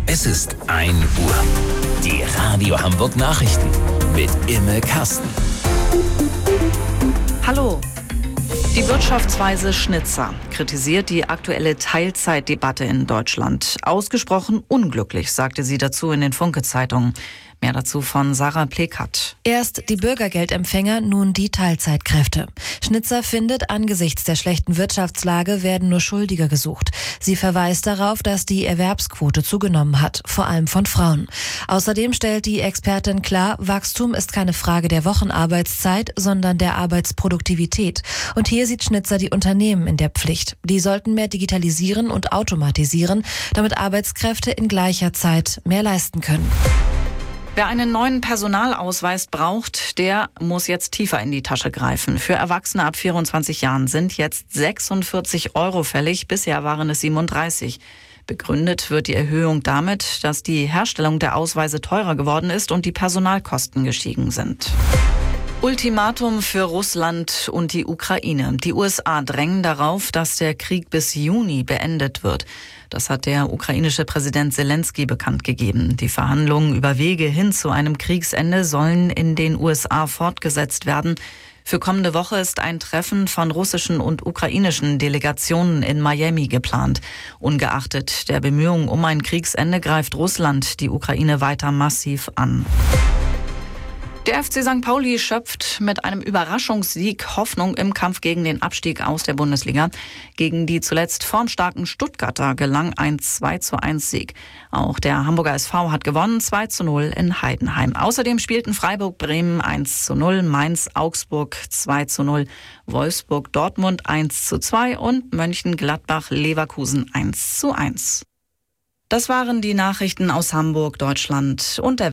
Es ist 1 Uhr. Die Radio Hamburg Nachrichten mit Imme Kasten. Hallo. Die Wirtschaftsweise Schnitzer kritisiert die aktuelle Teilzeitdebatte in Deutschland. Ausgesprochen unglücklich, sagte sie dazu in den Funke-Zeitungen. Mehr dazu von Sarah Plekat. Erst die Bürgergeldempfänger, nun die Teilzeitkräfte. Schnitzer findet, angesichts der schlechten Wirtschaftslage werden nur Schuldige gesucht. Sie verweist darauf, dass die Erwerbsquote zugenommen hat, vor allem von Frauen. Außerdem stellt die Expertin klar, Wachstum ist keine Frage der Wochenarbeitszeit, sondern der Arbeitsproduktivität. Und hier sieht Schnitzer die Unternehmen in der Pflicht. Die sollten mehr digitalisieren und automatisieren, damit Arbeitskräfte in gleicher Zeit mehr leisten können. Wer einen neuen Personalausweis braucht, der muss jetzt tiefer in die Tasche greifen. Für Erwachsene ab 24 Jahren sind jetzt 46 € fällig, bisher waren es 37. Begründet wird die Erhöhung damit, dass die Herstellung der Ausweise teurer geworden ist und die Personalkosten gestiegen sind. Ultimatum für Russland und die Ukraine. Die USA drängen darauf, dass der Krieg bis Juni beendet wird. Das hat der ukrainische Präsident Zelensky bekannt gegeben. Die Verhandlungen über Wege hin zu einem Kriegsende sollen in den USA fortgesetzt werden. Für kommende Woche ist ein Treffen von russischen und ukrainischen Delegationen in Miami geplant. Ungeachtet der Bemühungen um ein Kriegsende greift Russland die Ukraine weiter massiv an. Der FC St. Pauli schöpft mit einem Überraschungssieg Hoffnung im Kampf gegen den Abstieg aus der Bundesliga. Gegen die zuletzt formstarken Stuttgarter gelang ein 2:1 Sieg. Auch der Hamburger SV hat gewonnen, 2:0 in Heidenheim. Außerdem spielten Freiburg-Bremen 1:0, Mainz-Augsburg 2:0, Wolfsburg-Dortmund 1:2 und Mönchengladbach-Leverkusen 1:1. Das waren die Nachrichten aus Hamburg, Deutschland und der